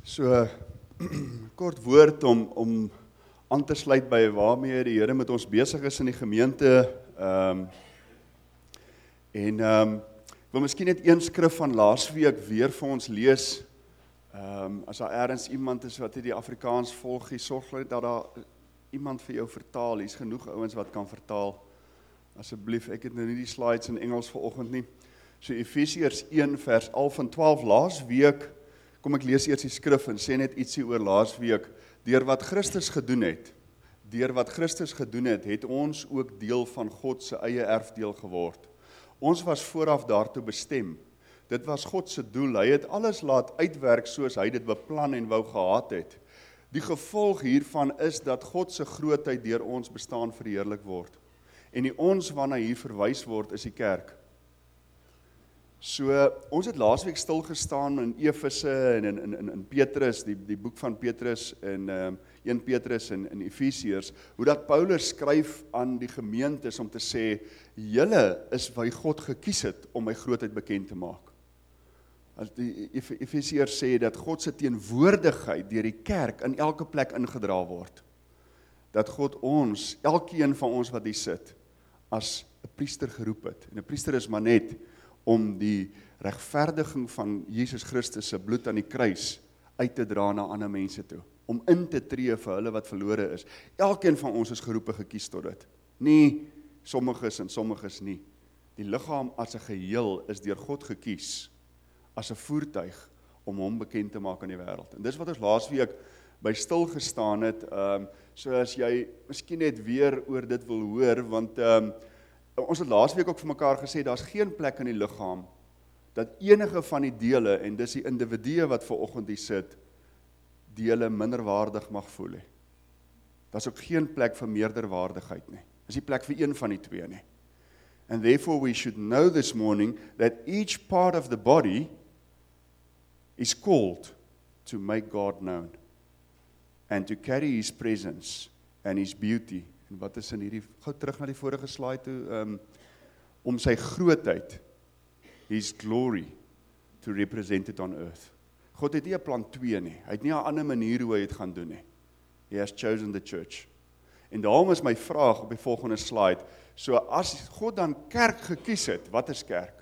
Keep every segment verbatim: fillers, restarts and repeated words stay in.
So, kort woord om, om aan te sluit by waarmee die Here met ons besig is in die gemeente. Um, en um, ek wil miskien net een skrif van laasweek weer vir ons lees. Um, as daar ergens iemand is wat die Afrikaans volg, sorg dat daar iemand vir jou vertaal. Hier's genoeg ouens wat kan vertaal. Asseblief, ek het nou nie die slides in Engels vanoggend nie. So Efesiërs een vers elf en twaalf laasweek. Kom ek lees eers die skrif en sê net ietsie oor laasweek. Deur wat Christus gedoen het, deur wat Christus gedoen het, het ons ook deel van God se eie erfdeel geword. Ons was vooraf daartoe bestem. Dit was God se doel. Hy het alles laat uitwerk soos hy dit beplan en wou gehad het. Die gevolg hiervan is dat God se grootheid deur ons bestaan verheerlik word. En die ons waarna hier verwys word is die kerk. So, ons het laasweek stilgestaan in Efese en in, in, in, in Petrus, die, die boek van Petrus en um, een Petrus en in Efesiërs, hoe dat Paulus skryf aan die gemeentes om te sê, julle is wie God gekies het om my grootheid bekend te maak. As die Efesiërs sê dat God se teenwoordigheid deur die kerk in elke plek ingedra word. Dat God ons, elkeen van ons wat hier sit, as 'n priester geroep het. En 'n priester is maar net om die regverdiging van Jesus Christus se bloed aan die kruis uit te dra na ander mense toe, om in te tree vir hulle wat verlore is. Elkeen van ons is geroepe gekies tot dit. Nie sommiges en sommiges nie. Die liggaam as 'n geheel is deur God gekies as 'n voertuig om hom bekend te maak aan die wêreld. En dis wat ons laasweek by stil gestaan het, um, so as jy miskien net weer oor dit wil hoor, want um, ons het laasweek ook vir mekaar gesê, daar's geen plek in die liggaam, dat enige van die dele, en dis die individue wat vanoggend hier sit, dele minderwaardig mag voel he. Daar's ook geen plek vir meerderwaardigheid nie. Dis die plek vir een van die twee nie. And therefore we should know this morning that each part of the body is called to make God known and to carry his presence and his beauty. En wat is in hierdie, gou terug na die vorige slide toe, um, om sy grootheid, his glory, to represent it on earth. God het nie 'n plan twee nie, hy het nie 'n ander manier hoe hy het gaan doen nie. He has chosen the church. En daarom is my vraag op die volgende slide, so as God dan kerk gekies het, wat is kerk?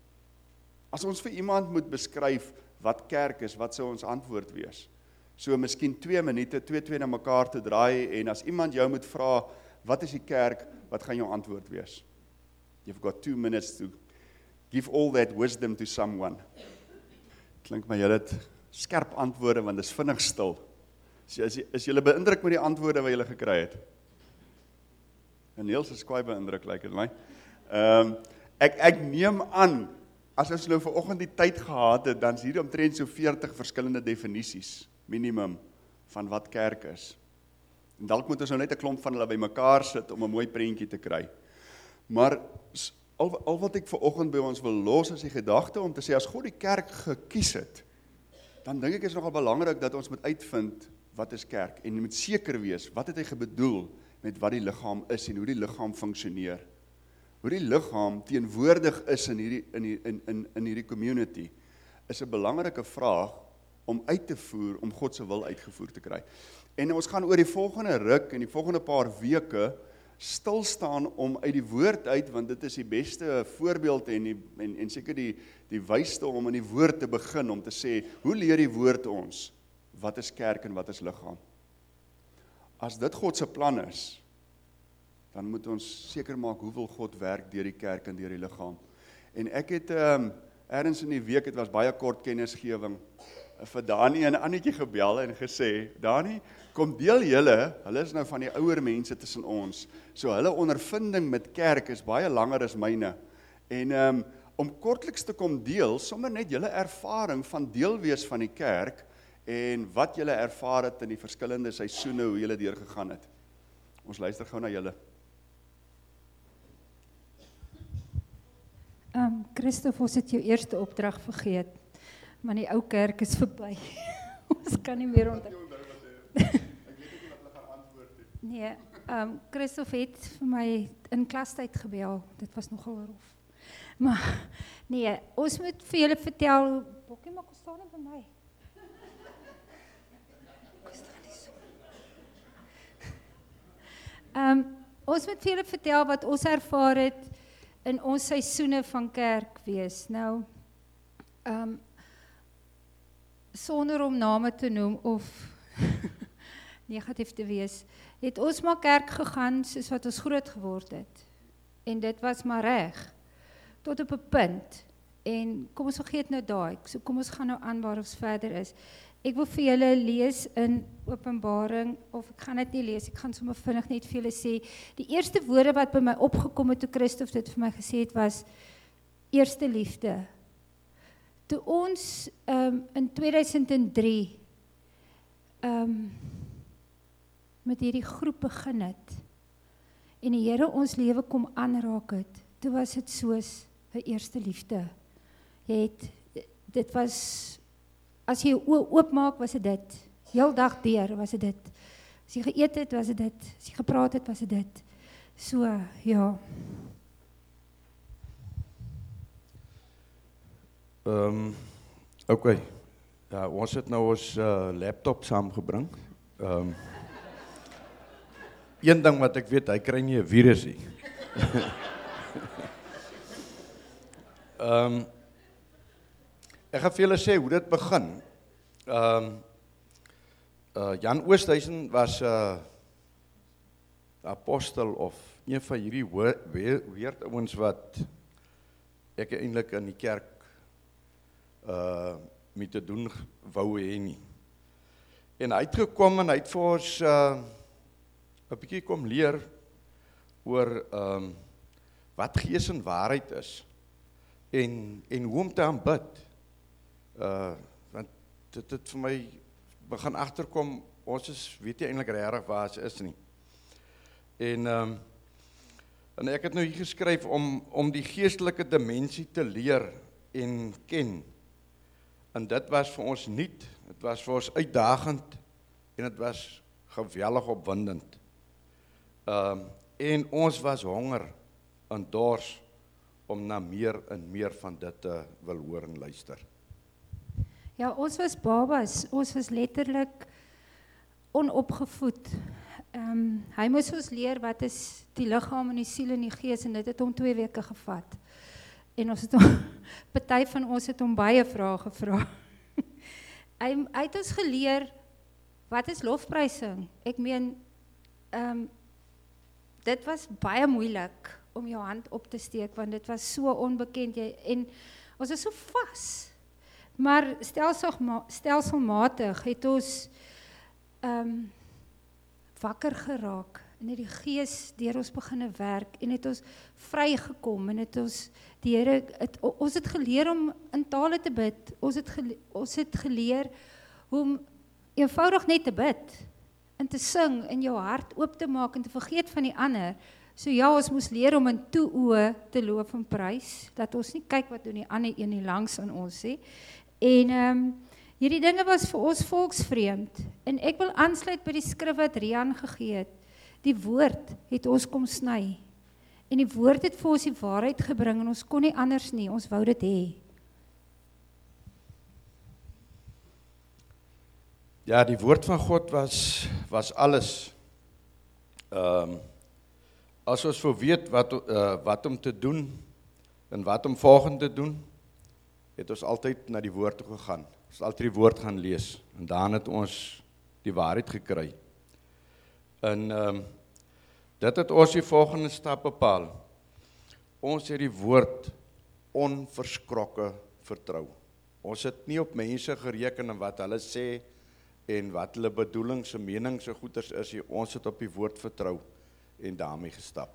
As ons vir iemand moet beskryf wat kerk is, wat sou ons antwoord wees? So miskien twee minute, twee twee na mekaar te draai, en as iemand jou moet vra, wat is die kerk, wat gaan jou antwoord wees? You've got two minutes to give all that wisdom to someone. Klink my julle het skerp antwoorde, want dit is vinnig stil. So is, is julle beïndruk met die antwoorde wat julle gekry het? En Niels is kwaai beïndruk, lyk dit my. Um, ek, ek neem aan, as ons nou vanoggend die tyd gehad het, dan is hier omtrent so veertig verskillende definisies, minimum, van wat kerk is. En dalk moet ons nou net 'n klomp van hulle by mekaar sit, om 'n mooi prentjie te kry. Maar, al, al wat ek vanoggend by ons wil los, is die gedagte om te sê, as God die kerk gekies het, dan dink ek is nogal belangrik, dat ons moet uitvind, wat is kerk, en moet seker wees, wat het hy bedoel, met wat die liggaam is, en hoe die liggaam funksioneer. Hoe die liggaam teenwoordig is in hierdie, in, die, in, in, in hierdie community, is 'n belangrike vraag, om uit te voer, om God se wil uitgevoer te kry. En ons gaan oor die volgende ruk, en die volgende paar weke, stil staan om uit die woord uit, want dit is die beste voorbeeld, en, die, en, en seker die, die wysste om in die woord te begin, om te sê, hoe leer die woord ons, wat is kerk en wat is liggaam? As dit God se plan is, dan moet ons seker maak, hoe wil God werk deur die kerk en deur die liggaam. En ek het, um, ergens in die week, het was baie kort kennisgewing, vir Dani en Annetjie gebel en gesê, Dani, kom deel julle, hulle is nou van die ouer mense tussen ons, so hulle ondervinding met kerk is baie langer as myne, en um, om kortliks te kom deel, sommer net julle ervaring van deel wees van die kerk, en wat julle ervaar het in die verskillende seisoene, hoe julle deurgegaan het. Ons luister gou na julle. Um, Christoph, ons het jou eerste opdrag vergeet, maar die ou kerk is verby. Ons kan nie meer onthou. Nee, um, Christoph het vir my in klastyd gebel, dit was nogal rof. Maar, nee, ons moet vir julle vertel, Bokkie, maar kom staan nie by my. ons moet vir julle vertel wat ons ervaar het in ons seisoene van kerk wees. Nou, um, sonder om name te noem of negatief te wees, het ons maar kerk gegaan soos wat ons groot geword het. En dit was maar reg, tot op 'n punt. En kom ons vergeet nou daai, so kom ons gaan nou aan waar ons verder is. Ek wil vir julle lees in Openbaring, of ek gaan dit nie lees, ek gaan sommer vinnig net vir julle sê, die eerste woorde wat by my opgekom het toe Christof dit vir my gesê het, was eerste liefde. Toe ons um, in tweeduisend drie um, met hierdie groep begin het, en die Here ons lewe kom aanraak het, toe was dit soos 'n eerste liefde. Jy het, dit was, as jy jou oë oopmaak, was dit dit. Heel dag deur was dit dit. As jy geëet het, was dit dit. As jy gepraat het, was dit dit. So, ja. Um, Oké, okay. Ja, ons het nou ons uh, laptop saamgebring. Um, een ding wat ek weet, hy kry nie 'n virus nie. um, ek gaan vir julle sê hoe dit begin. Um, uh, Jan Oosthuizen was 'n uh, apostel of een van hierdie weird ouens wat ek eintlik in die kerk uh, mee te doen wou hê nie. En hy het gekom en hy het vir ons uh, 'n bietjie kom leer oor um, wat gees en waarheid is en, en hoe om te aanbid. Uh, want dit het vir my begin agterkom, ons is, weet jy eintlik regtig waar ons is nie. En, um, en ek het nou hier geskryf om, om die geestelike dimensie te leer en ken. En dit was vir ons nuut, dit was vir ons uitdagend en dit was geweldig opwindend. Um, en ons was honger en dors om na meer en meer van dit te wil hoor en luister. Ja, ons was babas, ons was letterlik onopgevoed. Um, hy moes ons leer wat is die liggaam en die siel en die gees, en dit het hom twee weke gevat. En ons het hom, party van ons het hom baie vrae gevra. hy, hy het ons geleer, wat is lofprysing? Ek meen, um, dit was baie moeilik om jou hand op te steek, want dit was so onbekend, jy, en ons is so vas. Maar stelselma, stelselmatig het ons um, wakker geraak, en het die gees deur ons beginne werk, en het ons vrygekom, en het ons, die Here, het, ons het geleer om in tale te bid, ons het, geleer, ons het geleer om eenvoudig net te bid, en te sing, en jou hart oop te maak, en te vergeet van die ander. So ja, ons moes leer om in toe oë te loof en prys, dat ons nie kyk wat doen die ander een nie langs aan ons, he. En um, hierdie dinge was vir ons volksvreemd, en ek wil aansluit by die skrif wat Rian gegee het. Die woord het ons kom sny, en die woord het vir ons die waarheid gebring, en ons kon nie anders nie, ons wou dit hê. Ja, die woord van God was, was alles. Um, as ons wil weet wat, uh, wat om te doen, en wat om volgende te doen, het ons altyd na die woord toe gegaan. Ons het altyd die woord gaan lees, en daarin het ons die waarheid gekry. En um, dit het ons die volgende stap bepaal. Ons het die woord onverskrokke vertrou. Ons het nie op mense gereken en wat hulle sê, en wat hulle bedoelings en menings en goeders is, ons het op die woord vertrou, en daarmee gestap.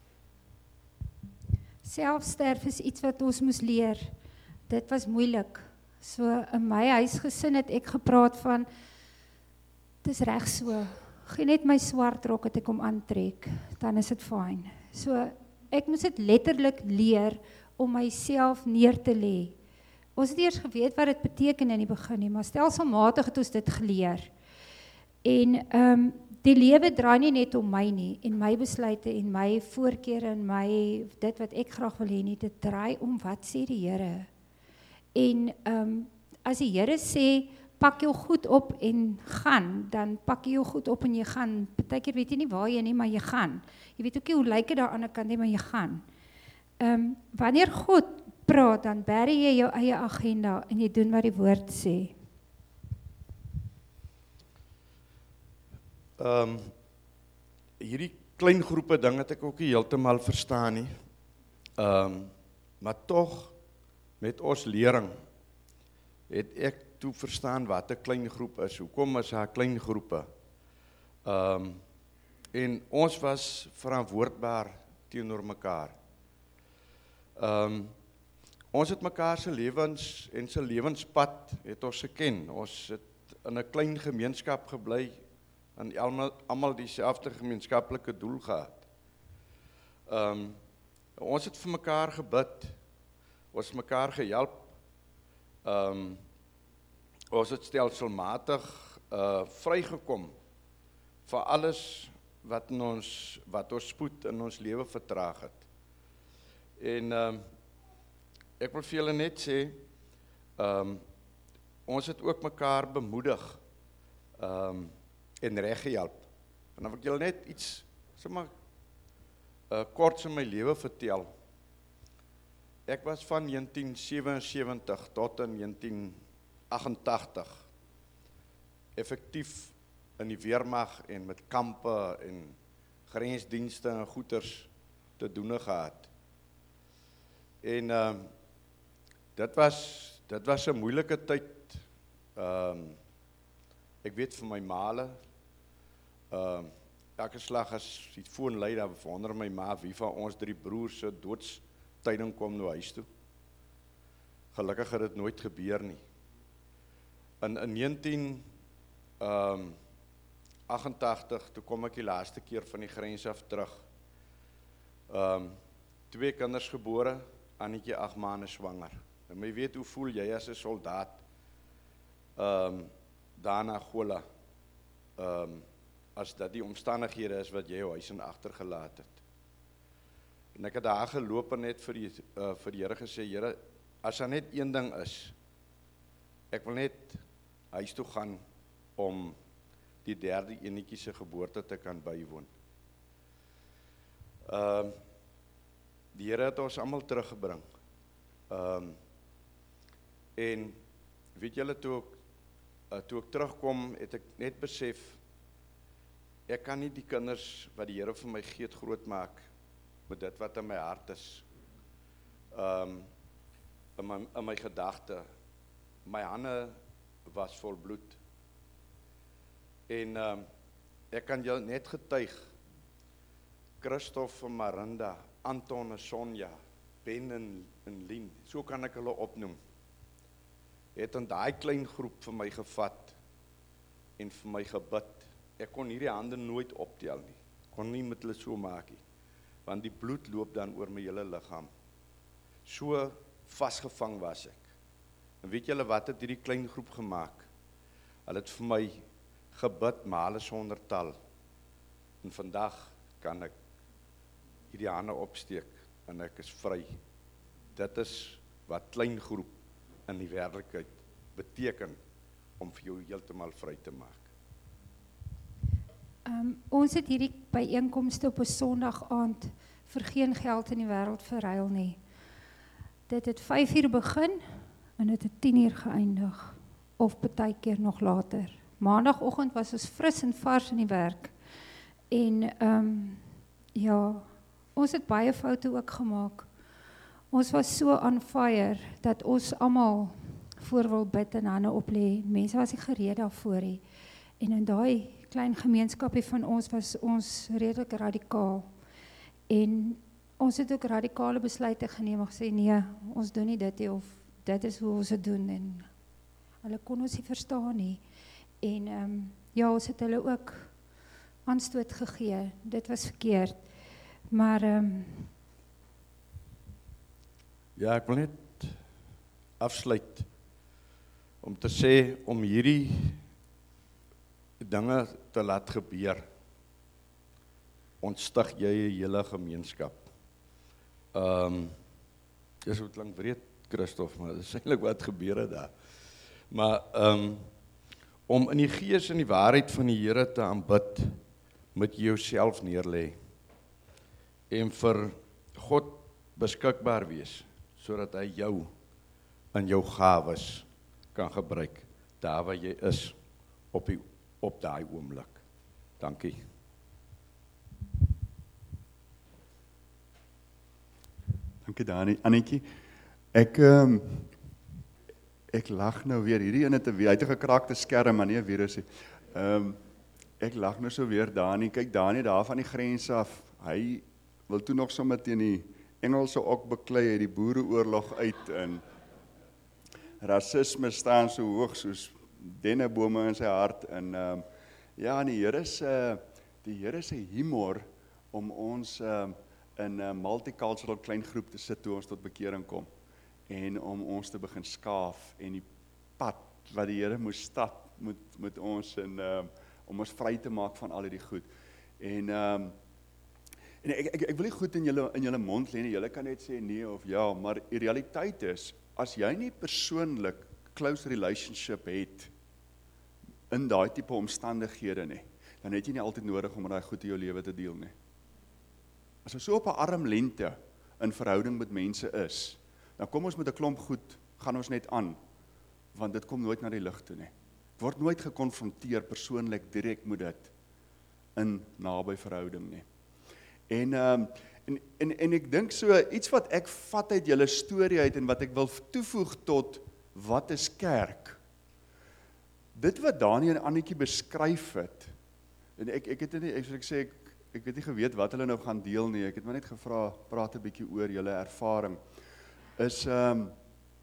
Selfsterf is iets wat ons moes leer. Dit was moeilik. So in my huisgesin het ek gepraat van, dit is reg so, gee net my swart rok het ek om aantrek, dan is dit fyn. So ek moes dit letterlik leer om myself neer te lê. Ons het eers geweet wat dit beteken in die begin nie, maar stelselmatig het ons dit geleer. En um, die lewe draai nie net om my nie, en my besluite, en my voorkeure, en my, dit wat ek graag wil hê nie, dit draai om wat sê die Here. En um, as die Here sê, pak jou goed op en gaan, dan pak jy jou goed op en jy gaan. Partykeer weet jy nie waar jy nie, maar jy gaan. Jy weet ook nie hoe lyk dit daar aan die ander kant nie, maar jy gaan. Um, wanneer God praat, dan berei jy jou eie agenda en jy doen wat die woord sê. Ehm um, hierdie klein groepe ding het ek ook nie heeltemal verstaan nie. Ehm um, maar tog met ons lering het ek toe verstaan wat 'n klein groep is. Hoekom is daar klein groepe? Ehm um, en ons was verantwoordbaar teenoor mekaar. Ehm um, ons het mekaar se lewens en se lewenspad het ons geken. Ons het in 'n klein gemeenskap gebly en almal almal dieselfde gemeenskaplike doel gehad. Ehm um, ons het vir mekaar gebid. Ons het mekaar gehelp. Ehm um, ons het stelselmatig uh vrygekom vir alles wat in ons wat ons spoed in ons lewe vertraag het. En ehm um, ek wil vir julle net sê, ehm um, ons het ook mekaar bemoedig ehm um, en reg gehelp. En dan wil ek julle net iets sommer uh, kort in my lewe vertel. Ek was van negentien sewensewentig tot in negentien agentagtig effektief in die weermag en met kampe en grensdienste en goeters te doen gehad. En uh, dit was dit was 'n moeilike tyd. Ehm um, ek weet vir my maale, ehm uh, elke slag as die foon lui, dan wonder my ma wie van ons drie broers se doodstyding kom nou huis toe. Gelukkig het dit nooit gebeur nie. In, in negentien agentagtig, toe kom ek die laaste keer van die grens af terug. Um, twee kinders gebore, Annetjie agt maande swanger. En my weet hoe voel jy as 'n soldaat um, daarna Gola, um, as dat die omstandighede is wat jy jou huis in agtergelaat het. En ek het daar geloop en net vir die, uh, vir die Here gesê, Here, as daar net een ding is, ek wil net huis toe gaan om die derde enetjie se geboorte te kan bywoon. Ehm um, die Here het ons almal teruggebring. Ehm um, en weet julle toe ek uh, toe ek terugkom, het ek net besef ek kan nie die kinders wat die Here vir my gee groot maak met dit wat in my hart is. Ehm um, in my in my gedagte, my hande was vol bloed. En um, ek kan jou net getuig, Christoph en Marinda, Anton en Sonja, Ben en, en Lien, so kan ek hulle opnoem, het in daai klein groep vir my gevat en vir my gebid. Ek kon hierdie hande nooit optel nie, kon nie met hulle so maak nie, want die bloed loop dan oor my hele liggaam. So vasgevang was ek. En weet julle wat het hierdie klein groep gemaak? Hulle het vir my gebid, male sonder tal. En vandag kan ek hierdie hande opsteek en ek is vry. Dit is wat klein groep in die werklikheid beteken om vir jou heeltemal vry te maak. Um, ons het hierdie byeenkomste op 'n Sondag aand vir geen geld in die wêreld verruil nie. Dit het vyf uur begin en dit het tien uur geëindig, of partykeer nog later. Maandagoggend was ons fris en vars in die werk. En um, ja, ons het baie foute ook gemaak. Ons was so on fire, dat ons almal voor wil bid en hande oplê. Mense was nie gereed daarvoor nie. En in daai klein gemeenskapie van ons was ons redelik radikaal. En ons het ook radikale besluite geneem en gesê, nee, ons doen nie dit nie, of dit is hoe ons het doen. En hulle kon ons nie verstaan nie. En um, ja, ons het hulle ook aanstoot gegee. Dit was verkeerd. Maar um, ja, ek wil net afsluit om te sê, om hierdie dinge te laat gebeur, ontstig jy 'n hele gemeenskap. Ehm, um, dis wat klink wreed, Christoph, maar dis eintlik wat gebeur het daar. Maar ehm um, om in die gees en die waarheid van die Here te aanbid, moet jy jouself neerlê en vir God beskikbaar wees, sodat hy jou in jou gawes kan gebruik, daar waar jy is, op die, op daai oomblik. Dankie. Dankie Dani. Annetjie, ek um, ek lag nou weer, hierdie ene te weer, hy het 'n gekraakte skerm, maar nie 'n virus nie. Um, ek lag nou so weer, Dani, kyk Dani daar van die grens af, hy wil toe nog sommer teen die Engelse ook beklei, uit die boereoorlog uit, en rasisme staan so hoog soos dennebome in sy hart, en um, ja, en die Here se die Here se humor om ons um, in 'n multicultural klein groep te sit toe ons tot bekering kom, en om ons te begin skaaf, en die pad wat die Here moes stap met, met ons, en um, om ons vry te maak van al hierdie goed. En, um, en ek, ek, ek wil nie goed in julle, in julle mond lê nie, julle kan net sê nee of ja, maar die realiteit is, as jy nie persoonlik close relationship het, in daai tipe omstandighede nie, dan het jy nie altyd nodig om daai goed in jou lewe te deel nie. As ons so op 'n armlengte in verhouding met mense is, dan kom ons met 'n klomp goed, gaan ons net aan, want dit kom nooit na die lig toe nie. Dit word nooit gekonfronteer persoonlik direk met dit in naby verhouding nie. En um, en en en ek dink so iets wat ek vat uit julle storie uit en wat ek wil toevoeg tot wat is kerk? Dit wat Dani en Annetjie beskryf het, en ek ek het nie ek, ek sê ek ek het nie geweet wat hulle nou gaan deel nie. Ek het maar net gevra, praat 'n bietjie oor julle ervaring. Is ehm um,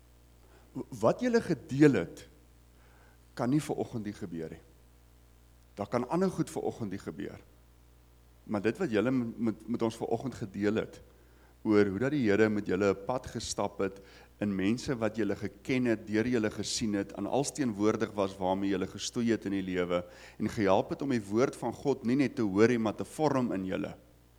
wat julle gedeel het, kan nie vir oggend hier gebeur nie. Daar kan ander goed vir oggend hier gebeur. Maar dit wat julle met met ons vir oggend gedeel het, oor hoe dat die Here met julle 'n pad gestap het, in mense wat julle geken het, deur julle gesien het, aan alsteenwoordig was waarmee julle gestoei het in die lewe, en gehelp het om die woord van God nie net te hoor nie, maar te vorm in julle,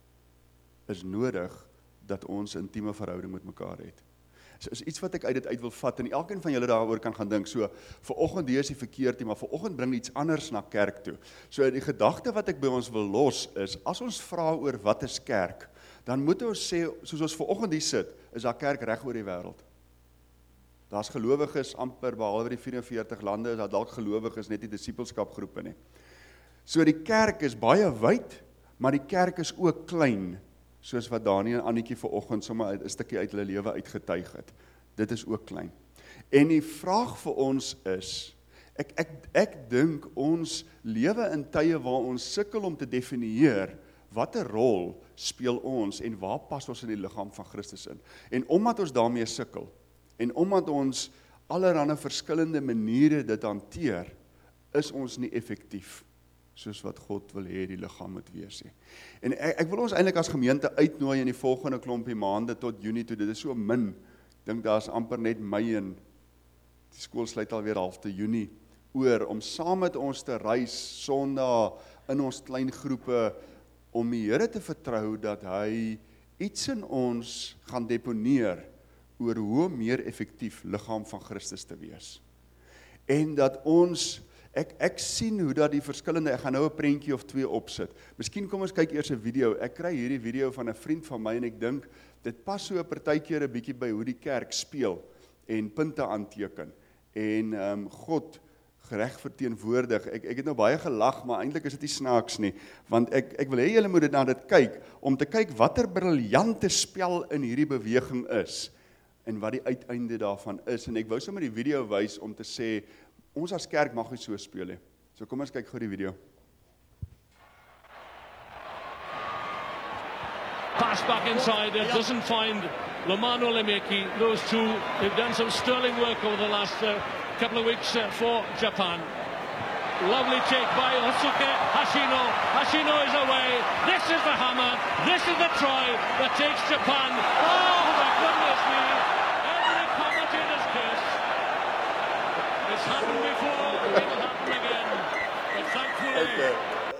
is nodig dat ons intieme verhouding met mekaar het. So is iets wat ek uit dit uit wil vat, en elkeen van julle daaroor kan gaan dink, so, vanoggend hier is die verkeerd, maar vanoggend bring iets anders na kerk toe. So die gedagte wat ek by ons wil los is, as ons vra oor wat is kerk, dan moet ons sê, soos ons vanoggend hier sit, is daar kerk reg oor die wêreld. Daar's gelowiges amper, behalwe die vyf en veertig lande, is daar dalk gelowiges, net die disipelskapgroepe nie. So die kerk is baie wyd, maar die kerk is ook klein, soos wat Dani en Annetjie vanoggend sommer 'n stukkie uit hulle lewe uitgetuig het. Dit is ook klein. En die vraag vir ons is, ek ek ek dink ons lewe in tye waar ons sukkel om te definieer watter rol speel ons en waar pas ons in die liggaam van Christus in. En omdat ons daarmee sukkel, en omdat ons allerlei verskillende maniere dit hanteer, is ons nie effektief soos wat God wil hê die liggaam moet wees nie. En ek, ek wil ons eintlik as gemeente uitnooi in die volgende klompie maande tot Junie toe. Dit is so min. Ek dink daar's amper net Mei en die skool sluit alweer halfte Junie oor om saam met ons te reis Sondag in ons klein groepe om die Here te vertrou dat hy iets in ons gaan deponeer oor hoe om meer effektief liggaam van Christus te wees. En dat ons, ek, ek sien hoe dat die verskillende, ek gaan nou 'n prentjie of twee opsit. Miskien kom ons kyk eers 'n video. Ek kry hierdie video van 'n vriend van my en ek dink, dit pas so 'n partykeer 'n bietjie by hoe die kerk speel en punte aanteken. En um, God reg verteenwoordig. Ek, ek het nou baie gelag, maar eintlik is dit nie snaaks nie, want ek, ek wil hê julle moet dit na dit kyk, om te kyk watter briljante spel in hierdie beweging is, en wat die uiteinde daarvan is, en ek wou sommer die video wys om te sê, ons as kerk mag nie so speel nie. So kom ons kyk gou die video. Pass back inside, it doesn't find Lomano Lemeki. Those two, they've done some sterling work over the last uh, couple of weeks uh, for Japan. Lovely take by Hosuke Hashino. Hashino is away. This is the hammer. This is the try that takes Japan. Oh my goodness me. Every commentator's kiss. It's happened before. It'll happen again. But thankfully... Okay.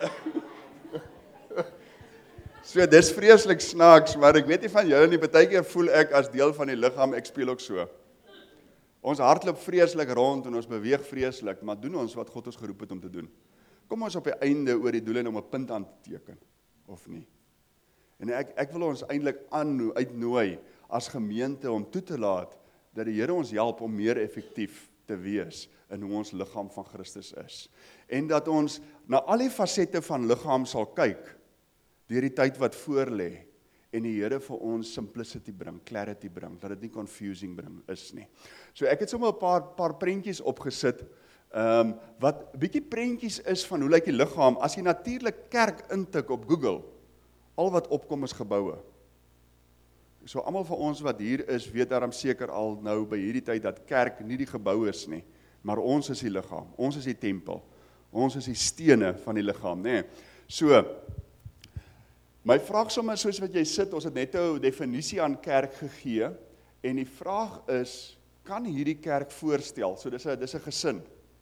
So, dis vreeslik snaaks, maar ek weet nie van julle nie, partykeer voel ek as deel van die liggaam, ek speel ook so. Ons hardloop vreeslik rond en ons beweeg vreeslik, maar doen ons wat God ons geroep het om te doen? Kom ons op die einde oor die doel en om 'n punt aan te teken, of nie? En ek, ek wil ons eintlik aan uitnooi as gemeente om toe te laat dat die Here ons help om meer effektief te wees in hoe ons liggaam van Christus is. En dat ons na al die fasette van liggaam sal kyk deur die tyd wat voor lê en die Here vir ons simplicity bring, clarity bring, dat dit nie confusing bring is nie. So ek het sommer 'n paar paar prentjies opgesit um, wat 'n bietjie prentjies is van hoe lyk die liggaam as jy natuurlik kerk intik op Google. Al wat opkom is geboue. So almal van ons wat hier is, weet daarom seker al nou by hierdie tyd dat kerk nie die gebou is nie, maar ons is die liggaam, ons is die tempel, ons is die stene van die liggaam, nê. So, my vraag sommer soos wat jy sit, ons het net 'n definisie aan kerk gegee, en die vraag is, kan hierdie kerk voorstel? So dis 'n dis 'n gesin.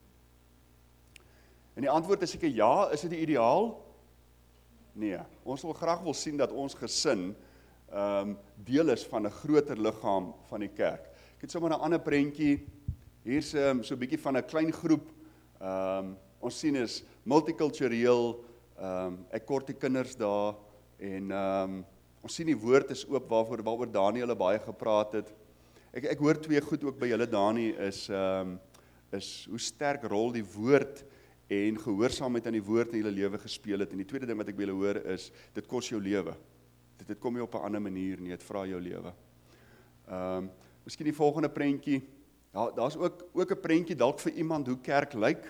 En die antwoord is seker ja, is dit die ideaal? Nee, ons wil graag wil sien dat ons gesin um, deel is van 'n groter liggaam van die kerk. Ek het sommer 'n ander prentjie, hier's um, so 'n bietjie van 'n klein groep, um, ons sien is multikultureel, um, ek kort die kinders daar, en um, ons sien die woord is oop waarvoor, waaroor Daniël baie gepraat het. Ek, ek hoor twee goed ook by julle Dani, is, um, is hoe sterk rol die woord en gehoorsaamheid aan die woord in julle lewe gespeel het. En die tweede ding wat ek wil hoor is, dit kos jou lewe. Dit, dit kom nie op 'n ander manier nie, dit vra jou lewe. Um, miskien die volgende prentjie, ja, daar's ook, ook 'n prentjie dalk vir iemand hoe kerk lyk.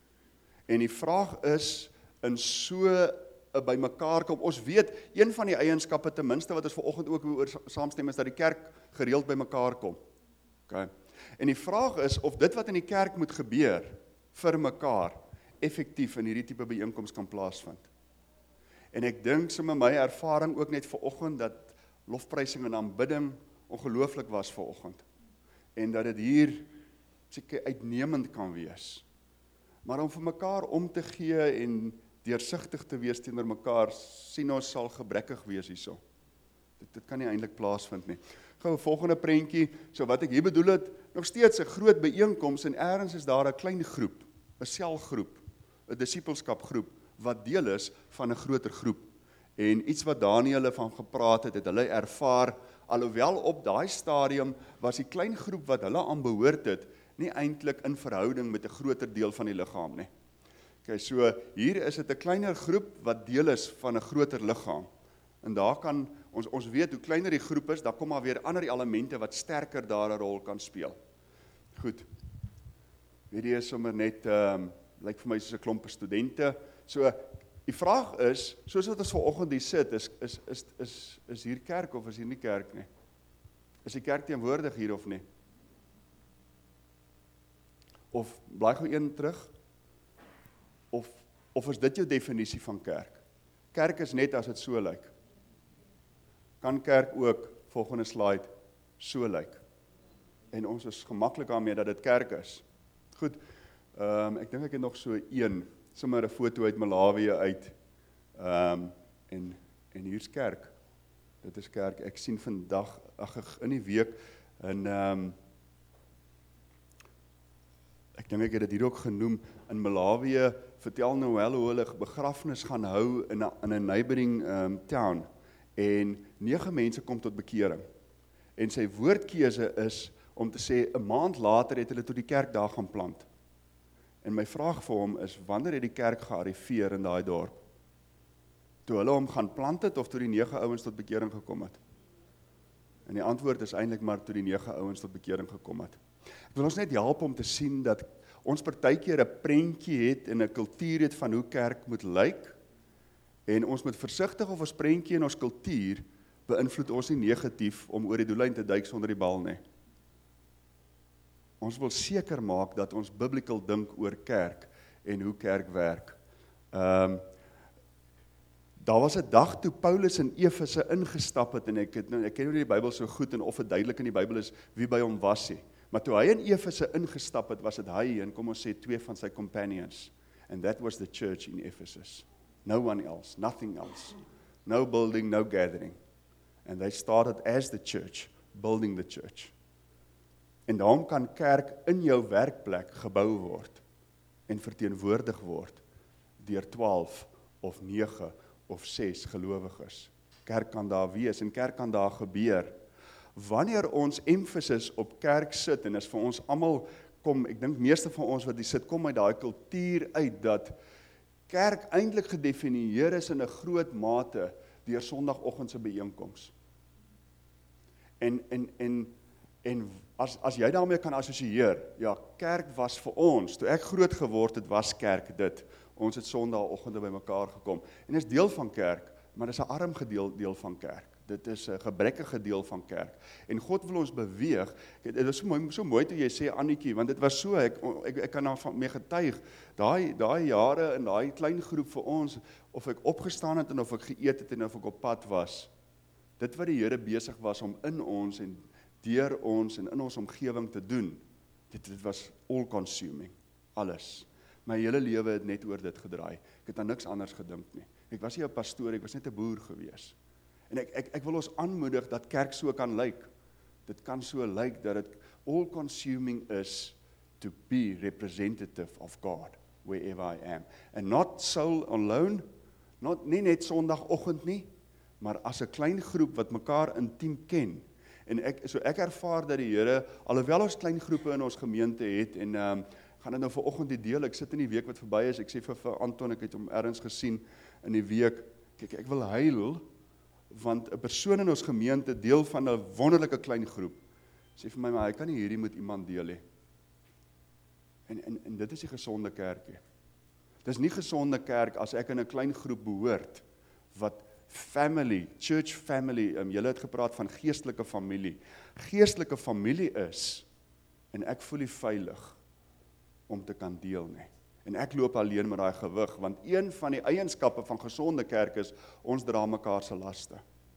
En die vraag is, in so 'n bymekaar kom, ons weet, een van die eienskappe ten minste wat ons vanoggend ook oor saamstem is, dat die kerk gereeld bymekaar kom. Okay. En die vraag is, of dit wat in die kerk moet gebeur, vir mekaar, effektief in hierdie tipe byeenkoms kan plaasvind. En ek dink sommer my ervaring ook net vanoggend dat lofprysing en aanbidding ongelooflik was vanoggend. En dat dit hier seker uitnemend kan wees. Maar om vir mekaar om te gee en deursigtig te wees teenoor mekaar, sien ons sal gebrekkig wees hierso. Dit, dit kan nie eintlik plaasvind nie. Gou 'n volgende prentjie, so wat ek hier bedoel het, nog steeds 'n groot byeenkoms en ergens is daar 'n klein groep, 'n selgroep, 'n disippelskapgroep wat deel is van 'n groter groep. En iets wat Daniël van gepraat het, het hulle ervaar, alhoewel op daai stadium was die klein groep wat hulle aanbehoort het, nie eintlik in verhouding met 'n groter deel van die liggaam nie. Okay, so hier is dit 'n kleiner groep wat deel is van 'n groter liggaam. En daar kan ons ons weet hoe kleiner die groep is, daar kom maar weer ander elemente wat sterker daar 'n rol kan speel. Goed. Hierdie is sommer net ehm um, lyk vir my soos 'n klompe studente. So die vraag is, soos wat ons vanoggend hier sit, is is is is is hier kerk of is hier nie kerk nie? Is die kerk teenwoordig hier of nie? Of blaai gou een terug? Of of is dit jou definisie van kerk? Kerk is net as dit so lyk. Kan kerk ook, volgende slide, so lyk. En ons is gemaklik daarmee dat dit kerk is. Goed, um, ek dink ek het nog so een, sommer 'n foto uit Malawi uit, um, en, en hier's kerk. Dit is kerk, ek sien vandag, ag, in die week, en um, ek dink ek het dit hier ook genoem, in Malawi, vertel Noel hoe hulle begrafnis gaan hou in 'n in 'n neighboring um, town, en nege mense kom tot bekering. En sy woordkeuse is om te sê, 'n maand later het hulle tot die kerk daar gaan plant. En my vraag vir hom is, wanneer het die kerk gearriveer in daai dorp? Toe hulle hom gaan plant het, of toe die nege ouens tot bekering gekom het? En die antwoord is eintlik maar toe die nege ouens tot bekering gekom het. Ek wil ons net help om te sien dat ons partykeer 'n prentjie het en 'n kultuur het van hoe kerk moet lyk, en ons moet versigtig of ons prentjie en ons kultuur beïnvloed ons nie negatief om oor die doellyn te duik sonder die bal nie. Ons wil seker maak dat ons biblical dink oor kerk en hoe kerk werk. Um, daar was 'n dag toe Paulus in Efese ingestap het, en ek, het, nou, ek ken nou nie die Bybel so goed, en of het duidelik in die Bybel is wie by hom was nie. Maar toe hy in Efese ingestap het, was dit hy, en kom ons sê, twee van sy companions. And that was the church in Ephesus. No one else, nothing else. No building, no gathering. And they started as the church, building the church. En daarom kan kerk in jou werkplek gebou word en verteenwoordig word deur twaalf of nege of ses gelowiges. Kerk kan daar wees en kerk kan daar gebeur. Wanneer ons emphasis op kerk sit, en as vir ons almal kom, ek dink meeste van ons wat hier sit, kom uit daai kultuur uit, dat kerk eintlik gedefinieer is in 'n groot mate deur Sondagoggendse byeenkoms. En, en, en, en as, as jy daarmee kan assosieer, ja, kerk was vir ons, toe ek groot geword het, was kerk dit. Ons het Sondagoggende by mekaar gekom. En is deel van kerk, maar dit is 'n arm gedeel deel van kerk. Dit is 'n gebrekkige deel van kerk. En God wil ons beweeg. Dit is so mooi, so mooi toe jy sê Annetjie, want dit was so, ek ek, ek kan daarvan mee getuig. Daai daai jare in daai klein groep vir ons, of ek opgestaan het en of ek geëet het en of ek op pad was. Dit wat die Here besig was om in ons en deur ons en in ons omgewing te doen. Dit, dit was all consuming. Alles. My hele lewe het net oor dit gedraai. Ek het aan niks anders gedink nie. Ek was nie 'n pastoor, ek was net 'n boer gewees. En ek, ek, ek wil ons aanmoedig dat kerk so kan lyk. Dit kan so lyk dat dit all-consuming is to be representative of God, wherever I am. And not soul alone, not, nie net Sondagoggend nie, maar as 'n klein groep wat mekaar intiem ken. En ek, so ek ervaar dat die Here, alhoewel ons klein groepe in ons gemeente het, en um, gaan dit nou vanoggend die deel, ek sit in die week wat verby is, ek sê vir, vir Anton, ek het hom ergens gesien in die week, kyk, ek wil huil, want 'n persoon in ons gemeente, deel van 'n wonderlike klein groep, sê vir my, maar hy kan nie hierdie met iemand deel hê. En, en, en dit is die gesonde kerk hê. Dit is nie gesonde kerk as ek in 'n klein groep behoort, wat family, church family, um, julle het gepraat van geestelike familie, geestelike familie is, en ek voel nie veilig om te kan deel nie. En ek loop alleen met daai gewig, want een van die eienskappe van gesonde kerk is, ons dra mekaar se laste.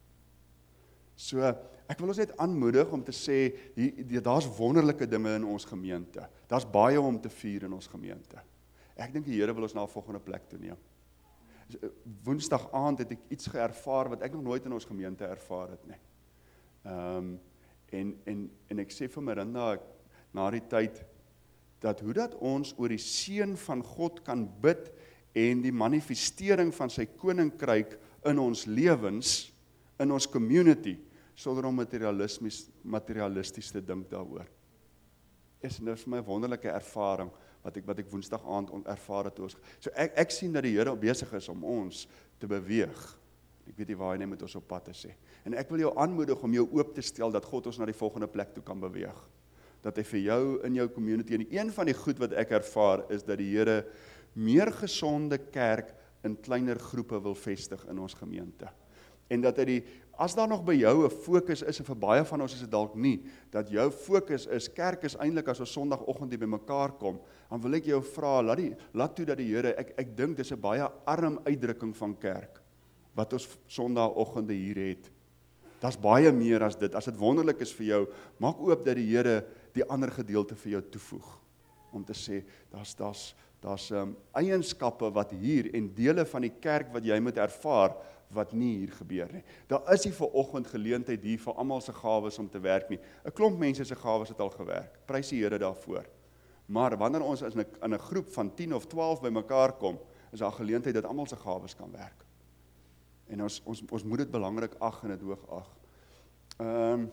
So, ek wil ons net aanmoedig om te sê, daar's wonderlike dinge in ons gemeente. Daar's baie om te vier in ons gemeente. Ek dink die Here wil ons na 'n volgende plek toe neem. Woensdag aand het ek iets geervaar wat ek nog nooit in ons gemeente ervaar het nie. Um, en, en, en ek sê vir Miranda, na die tyd, dat hoe dat ons oor die seën van God kan bid en die manifestering van sy koninkryk in ons lewens, in ons community, sonder om materialisties, materialisties te dink daaroor. Is nou vir my 'n wonderlike ervaring wat ek wat ek Woensdag aand ervaar het. So ek ek sien dat die Here besig is om ons te beweeg. Ek weet nie waar hy net met ons op pad te sê. En ek wil jou aanmoedig om jou oop te stel dat God ons na die volgende plek toe kan beweeg. Dat hy vir jou in jou community, en een van die goed wat ek ervaar is dat die Here meer gesonde kerk in kleiner groepe wil vestig in ons gemeente. En dat hy die, as daar nog by jou 'n fokus is, en vir baie van ons is dit dalk nie, dat jou fokus is, kerk is eintlik as ons Sondagoggend hier by mekaar kom, dan wil ek jou vra, laat, die, laat toe dat die Here, ek, ek dink dis 'n baie arm uitdrukking van kerk, wat ons Sondagoggende hier het. Daar's baie meer as dit. As dit wonderlik is vir jou, maak oop dat die Here die ander gedeelte vir jou toevoeg. Om te sê, daar's daar's daar's um, eienskappe wat hier en dele van die kerk wat jy moet ervaar wat nie hier gebeur nie. Daar is nie vanoggend geleentheid hier vir almal se gawes om te werk nie. 'n Klomp mense se gawes het al gewerk. Prys die Here daarvoor. Maar wanneer ons in 'n in 'n groep van tien of twaalf by mekaar kom, is daar geleentheid dat almal se gawes kan werk. En ons ons ons moet dit belangrik ag en dit hoog ag. Ehm um,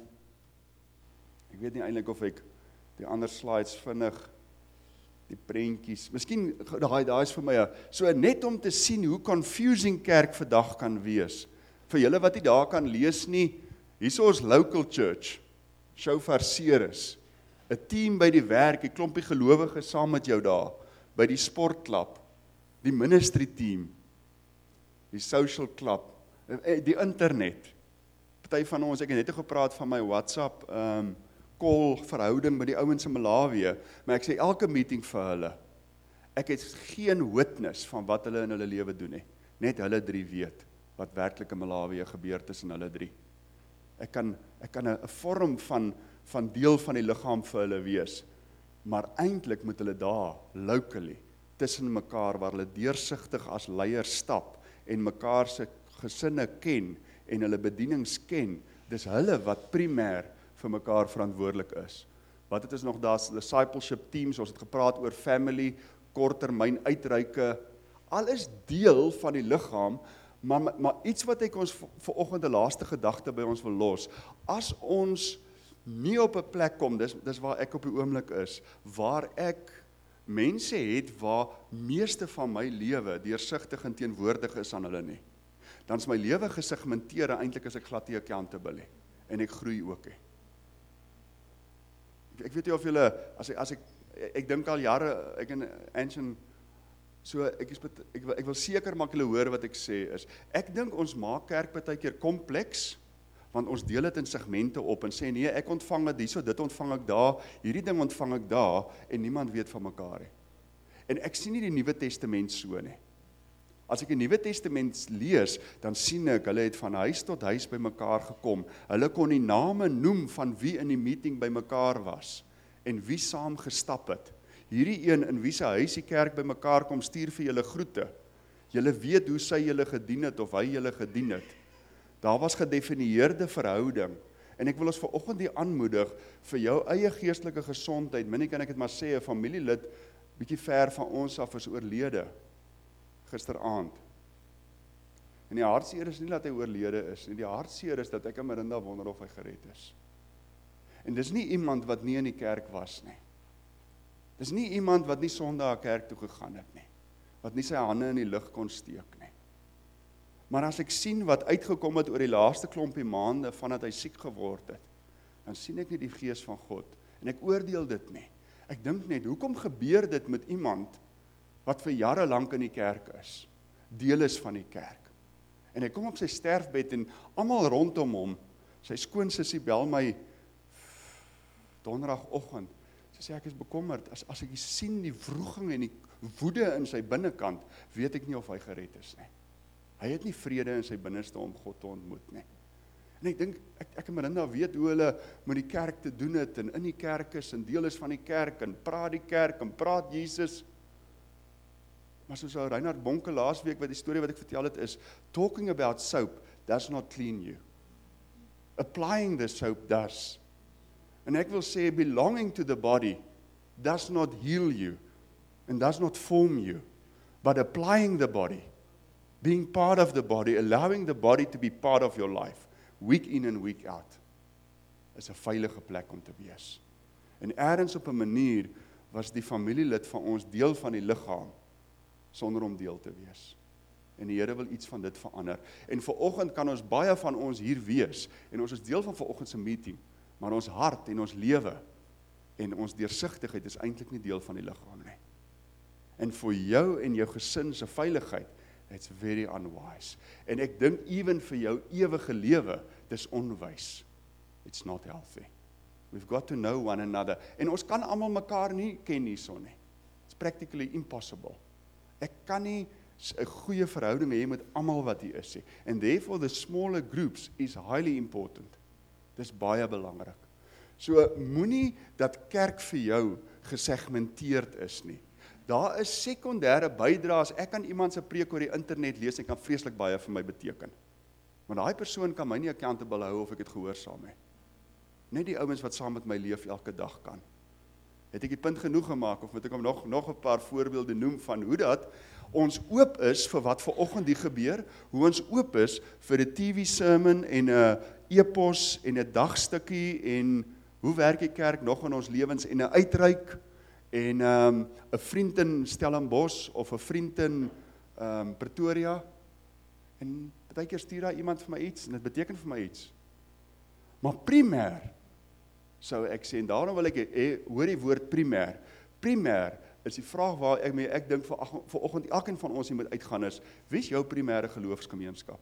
ek weet nie eintlik of ek die ander slides vinnig die prentjies. Miskien daai daai is vir my, so net om te sien hoe confusing kerk vandag kan wees. Vir julle wat nie daar kan lees nie, hier's ons local church, Shofar Ceres, 'n team by die werk, 'n klompie gelowiges saam met jou daar, by die sportklub, die ministry team, die social club, die internet. Party van ons, ek het net gepraat van my WhatsApp, um, call verhouding met die ouens in Malawi, maar ek sê elke meeting vir hulle, ek het geen witness van wat hulle in hulle lewe doen nie, net hulle drie weet, wat werklik in Malawi gebeur tussen hulle drie. Ek kan, ek kan 'n vorm van, van deel van die liggaam vir hulle wees, maar eintlik moet hulle daar, locally, tussen mekaar, waar hulle deursigtig as leiers stap, en mekaar se gesinne ken, en hulle bedienings ken, dis hulle wat primêr vir mekaar verantwoordelik is. Wat het is nog, daar's discipleship teams, ons het gepraat oor family, korttermyn uitreike, alles deel van die liggaam, maar, maar iets wat ek ons vanoggend die laaste gedagte by ons wil los, as ons nie op 'n plek kom, dis, dis waar ek op die oomblik is, waar ek mense het waar meeste van my lewe deursigtig en teenwoordig is aan hulle nie, dan is my lewe gesegmenteer en eintlik is ek glad nie accountable nie, en ek groei ook nie. Ek, ek weet nie of julle, as ek, as ek, ek, ek dink al jare, ek en Anson, so ek, is, ek, wil, ek wil seker maak julle hoor wat ek sê is, ek dink ons maak kerk baie keer kompleks, want ons deel dit in segmente op en sê, nee, ek ontvang dit hierso, dit ontvang ek daar, hierdie ding ontvang ek daar, en niemand weet van mekaar nie. En ek sien nie die Nuwe Testament so nie. As ek die Nuwe Testament lees, dan sien ek, hulle het van huis tot huis by mekaar gekom. Hulle kon die name noem van wie in die meeting by mekaar was, en wie saam gestap het. Hierdie een in wie se huis die kerk by mekaar kom, stuur vir julle groete. Julle weet hoe sy julle gedien het, of hy julle gedien het. Daar was gedefinieerde verhouding, en ek wil ons vanoggend hier aanmoedig, vir jou eie geestelike gesondheid, minder kan ek het maar sê, 'n familielid, bietjie ver van ons af is oorlede, gisteraand. En die hartseer is nie dat hy oorlede is, nie, die hartseer is dat ek en Marinda wonder of hy gered is. En dis nie iemand wat nie in die kerk was nie. Dis nie iemand wat nie Sondag kerk toe gegaan het nie, wat nie sy hande in die lug kon steek nie. Maar as ek sien wat uitgekom het oor die laaste klompie maande, vandat hy siek geword het, dan sien ek nie die gees van God, en ek oordeel dit nie. Ek dink net, hoekom gebeur dit met iemand, wat vir jare lank in die kerk is, deel is van die kerk, en hy kom op sy sterfbed, en almal rondom hom, sy skoonsussie bel my, donderdagoggend, sy sê ek is bekommerd, as, as ek sien die wroeging en die woede in sy binnekant, weet ek nie of hy gered is nie. Hy het nie vrede in sy binneste om God te ontmoet nie. En ek dink, ek, ek en Marinda weet hoe hulle met die kerk te doen het, en in die kerk is, en deel is van die kerk, en praat die kerk, en praat Jesus. Maar soos ou Reinhard Bonke laas week, wat die storie wat ek vertel het is, talking about soap does not clean you. Applying the soap does. En ek wil sê, belonging to the body does not heal you, and does not form you, but applying the body, being part of the body, allowing the body to be part of your life, week in and week out, is 'n veilige plek om te wees. En ergens op 'n manier was die familielid van ons deel van die liggaam, sonder om deel te wees. En die Here wil iets van dit verander. En vanoggend kan ons baie van ons hier wees, en ons is deel van vanoggend se meeting, maar ons hart en ons lewe, en ons deursigtigheid is eintlik nie deel van die liggaam nie. En vir jou en jou gesin se veiligheid, it's very unwise. En ek dink even vir jou ewige lewe, dis onwys. It's not healthy. We've got to know one another. En ons kan almal mekaar nie ken hierso nie. It's practically impossible. Ek kan nie 'n goeie verhouding hê met almal wat hier is nie. And therefore the smaller groups is highly important. Dis baie belangrik. So moenie dat kerk vir jou gesegmenteerd is nie. Daar is sekondêre bydraes, ek kan iemand se preek oor die internet lees en kan vreeslik baie vir my beteken. Maar daai persoon kan my nie accountable hou of ek dit gehoorsaam het. Net die ouens wat saam met my leef elke dag kan. Het ek die punt genoeg gemaak, of moet ek hom nog, nog 'n paar voorbeelde noem van hoe dat ons oop is vir wat vanoggend hier gebeur, hoe ons oop is vir 'n T V sermon en 'n e-pos en 'n dagstukkie en hoe werk die kerk nog in ons lewens en 'n uitreik en 'n um, 'n vriend in Stellenbosch of 'n vriend in um, Pretoria en baie keer stuur daar iemand vir my iets en dit beteken vir my iets. Maar primêr sou ek sê, en daarom wil ek he, hoor die woord primêr. Primêr is die vraag waar ek mee ek dink vir vanoggend elkeen van ons hier moet uitgaan is, wie is jou primêre geloofsgemeenskap?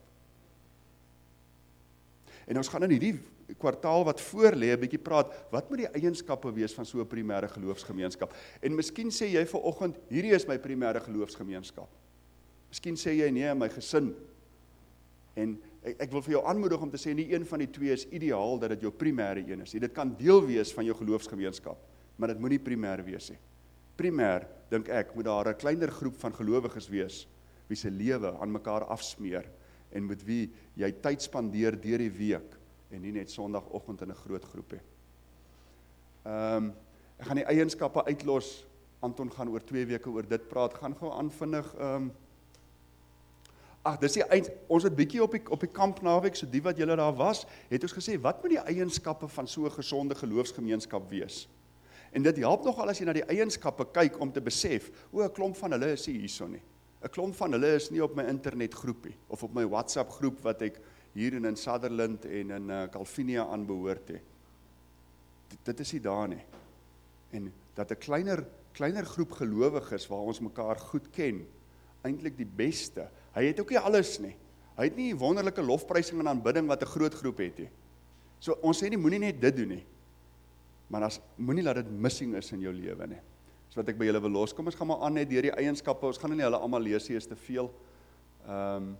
En ons gaan in hierdie kwartaal wat voor lê 'n bietjie praat, wat moet die eienskappe wees van so 'n primêre geloofsgemeenskap? En miskien sê jy vanoggend, hierdie is my primêre geloofsgemeenskap. Miskien sê jy nee, my gesin. En ek, ek wil vir jou aanmoedig om te sê, nie een van die twee is ideaal dat dit jou primêre een is. Dit kan deel wees van jou geloofsgemeenskap, maar dit moet nie primêr wees nie. Primêr, dink ek, moet daar 'n kleiner groep van gelowiges wees, wie se lewe aan mekaar afsmeer, en met wie jy tyd spandeer deur die week, en nie net Sondagoggend in 'n groot groep hê. Um, ek gaan die eienskappe uitlos. Anton gaan oor twee weke oor dit praat. Gaan gou aanvindig. Um, ag, dis die eind, ons het bietjie op die, op die kamp naweek, so die wat julle daar was, het ons gesê, wat moet die eienskappe van so 'n gesonde geloofsgemeenskap wees? En dit help nogal as jy na die eienskappe kyk om te besef, o, 'n klomp van hulle is nie hierso nie. 'n Klomp van hulle is nie op my internetgroepie, of op my WhatsApp groep wat ek hier in, in Sutherland en in uh, Calvinia aanbehoort het. Dit, dit is nie daar nie. En dat 'n kleiner, kleiner groep gelowiges waar ons mekaar goed ken, eintlik die beste. Hy het ook nie alles nie. Hy het nie wonderlike lofprysing en aanbidding wat 'n groot groep het nie. So ons sê nie, moenie net dit doen nie. Maar as moenie laat dit missing is in jou lewe nie. So wat ek by julle wil los, kom ons gaan maar aan net deur die eienskappe, ons gaan nie hulle almal lees nie, is te veel. Um,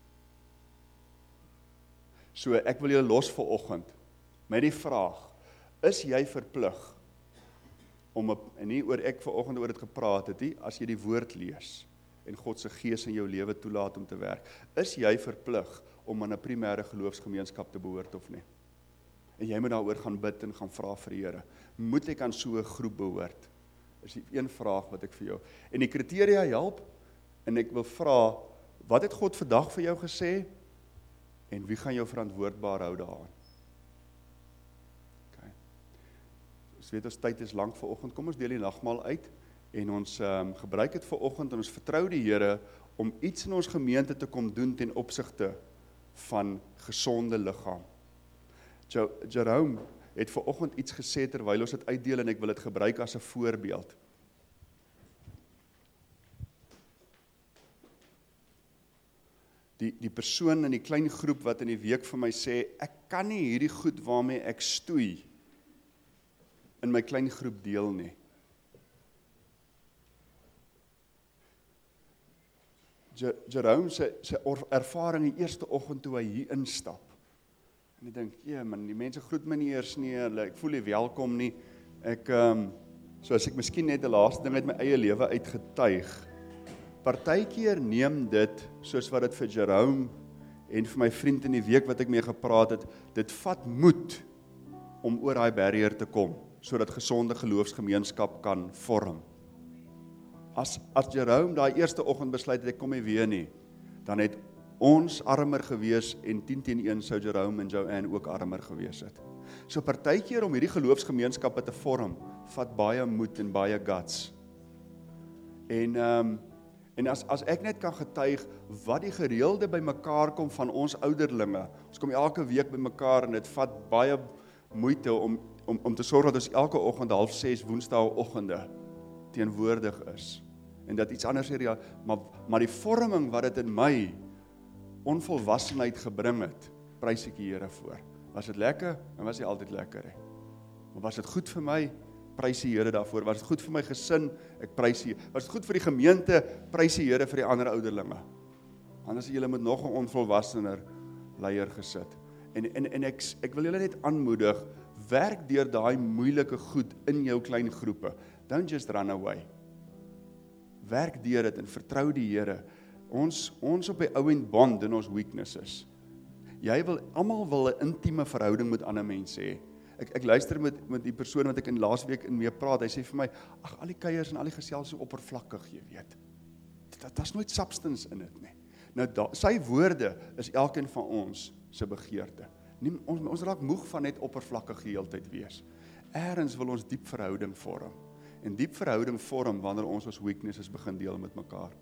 so ek wil julle los vir oggend met die vraag, is jy verplig om, en nie oor ek vir oggend oor dit gepraat het nie, as jy die woord lees, en God se gees in jou lewe toelaat om te werk, is jy verplig om aan 'n primêre geloofsgemeenskap te behoort of nie? En jy moet daaroor gaan bid en gaan vra vir die Here. Moet ek aan so 'n groep behoort? Is die een vraag wat ek vir jou. En die kriteria help, en ek wil vra, wat het God vandag vir jou gesê, en wie gaan jou verantwoordbaar hou daaraan? Okay. Ons weet ons tyd is lank vir oggend, kom ons deel die nagmaal uit, en ons um, gebruik het vir oggend, en ons vertrou die Here, om iets in ons gemeente te kom doen, ten opsigte van gesonde liggaam. Jerome het ver oggend iets gesê terwyl ons dit uitdeel en ek wil dit gebruik as 'n voorbeeld. Die, die persoon in die klein groep wat in die week vir my sê, ek kan nie hierdie goed waarmee ek stoei in my klein groep deel nie. Jerome se, se ervaring die eerste oggend toe hy hier instap. En ek dink, ja man, die mense groet my nie eers nie, ek voel nie welkom nie. Ek, um, so as ek miskien net die laaste ding uit my eie lewe uitgetuig, partykeer neem dit, soos wat dit vir Jerome en vir my vriend in die week wat ek mee gepraat het, dit vat moed om oor daai barrier te kom, sodat gesonde geloofsgemeenskap kan vorm. As, as Jerome daai eerste oggend besluit het ek kom nie weer nie, dan het ons armer gewees en tien teen een sou Jerome en Joanne ook armer gewees het. So partykeer om hierdie geloofsgemeenskappe te vorm, vat baie moed en baie guts. En, um, en as, as ek net kan getuig wat die gereelde by mekaar kom van ons ouderlinge, ons kom elke week by mekaar en dit vat baie moeite om, om, om te sorg dat ons elke oggend half ses woensdagoggende teenwoordig is. En dat iets anders hier, maar, maar die vorming wat dit in my onvolwassenheid gebring het, prys ek die Here voor. Was dit lekker? En was dit altyd lekker, he. Maar was dit goed vir my? Prys die Here daarvoor. Was dit goed vir my gesin? Ek prys die Here. Was dit goed vir die gemeente? Prys die Here vir die ander ouderlinge. Anders het julle met nog 'n onvolwassener leier gesit. En, en, en ek, ek wil julle net aanmoedig, werk deur daai moeilike goed in jou klein groepe. Don't just run away. Werk deur dit en vertrou die Here. Ons, ons op die ouend bond in ons weaknesses. Jy wil, almal wil 'n intieme verhouding met ander mense hê. Ek, ek luister met, met die persoon wat ek in laasweek in mee praat, hy sê vir my, ag, al die kuiers en al die gesels so oppervlakkig, jy weet. Dat daar's nooit substance in dit nie. Nou, da, sy woorde is elkeen van ons se begeerte. Nie, ons, ons raak moeg van net oppervlakkig heeltyd wees. Eerens wil ons diep verhouding vorm. En diep verhouding vorm wanneer ons ons weaknesses begin deel met mekaar.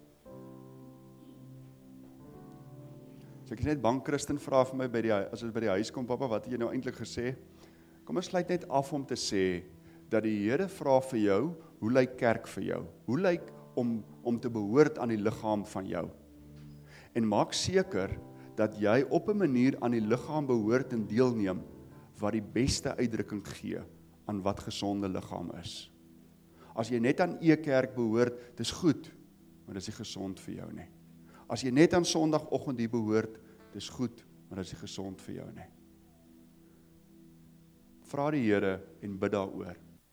So ek is net bang, Christen vra vir my, by die, as ons by die huis kom, papa, wat het jy nou eintlik gesê? Kom ons sluit net af om te sê, dat die Here vra vir jou, hoe lyk kerk vir jou? Hoe lyk om, om te behoort aan die liggaam van jou? En maak seker, dat jy op 'n manier aan die liggaam behoort en deelneem, wat die beste uitdrukking gee, aan wat gesonde liggaam is. As jy net aan E-kerk behoort, dis goed, maar dis nie gesond vir jou nie. As jy net aan Sondagoggend hier behoort, dis goed, maar dis nie gesond vir jou nie. Vra die Here en bid daaroor.